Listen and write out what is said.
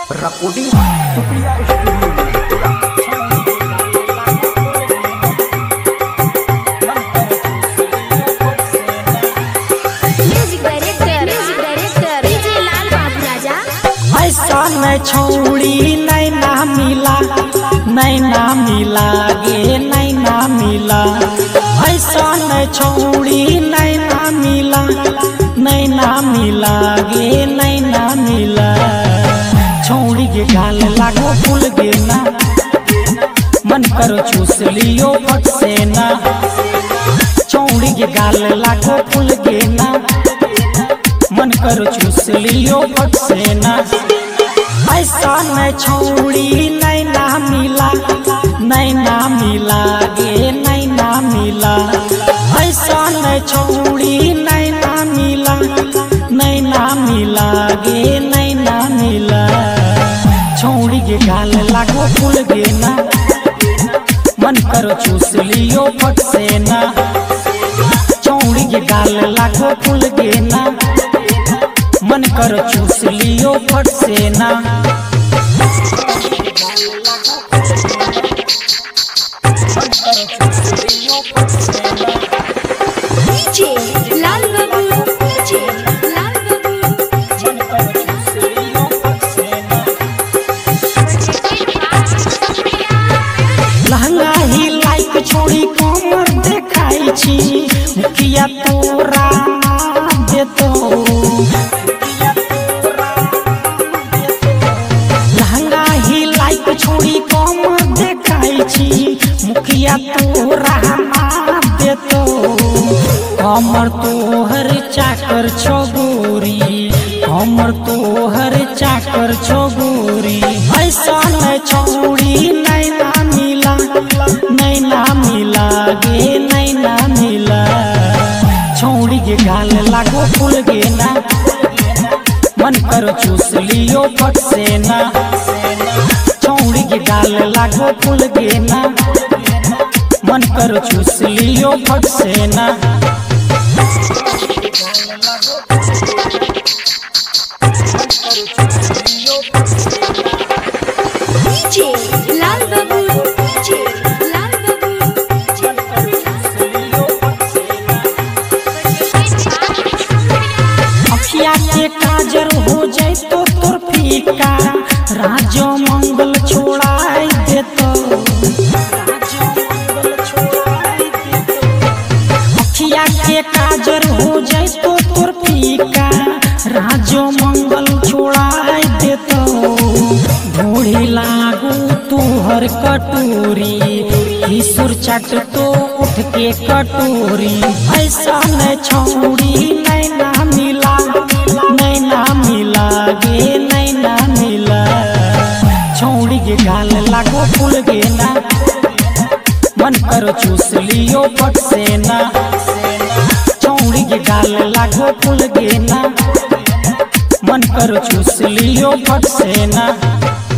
Recording Supriya ऐसा छोड़ी नैना मिला गे नैना मिला। ऐसा छोड़ी नैना मिला गे नैना मिला। छोड़ी के गाल लागो फूल गे ना, मन करो चूस लियो फट से ना। छोड़ी के गाल लागो फूल गे ना, मन करो चूस लियो फट से ना। ऐसा छोड़ी नैना मिला गे नैना मिला। ऐसा छोड़ी नैना मिला गे नैना मिला। छोड़ी के गाल लागो फूल गे ना, मन करो चूस लियो फट से ना। छोड़ी के गाल लागो फूल गे ना, मन करो चूस लियो फट से ना। लहंगा ही लाइक छोड़ी कमर देखाई छी, मुखिया तोरा देतो। लहंगा ही लाइक छोड़ी कमर देखाई छी, मुखिया तोरा देतो। कमर तोहर चाकर छोगोरी, कमर तोहर चाकर छोगोरी। ऐसा छोड़ी नैना मिला गे नैना मिला। छोड़ी के गाल लागो फूल गे ना, मन करो चूस लियो फट से ना। छोड़ी के गाल लागो फूल गे ना, मन करो चूस लियो फट से ना। अखिया के काजर हो जाए तो तोर फीका, राजो मंगल छोड़ाई देतो। अखिया के काजर हो जाए तो तोर फीका, राजो मंगल छोड़ाई देतो। ढूढ़ी लागू तोहर कटोरी, हिसुर चट तो उठ के कटोरी। ऐसा छोड़ी नैना मिला गे नैना मिला। छोड़ी के गाल लागो फूल गे ना, मन करो चूस लियो फट से ना। छोड़ी के गाल लागो फूल गे ना, मन करो चूस लियो फट से ना।